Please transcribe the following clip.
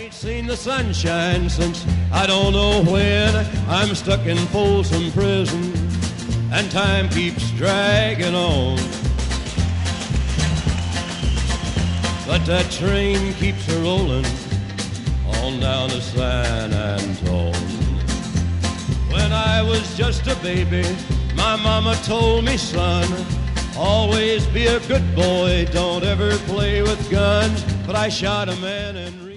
ain't seen the sunshine since I don't know when. I'm stuck in Folsom Prison, and time keeps dragging on. But that train keeps a rolling on down to San Antone. When I was just a baby, my mama told me, son, always be a good boy, don't ever play with guns. But I shot a man in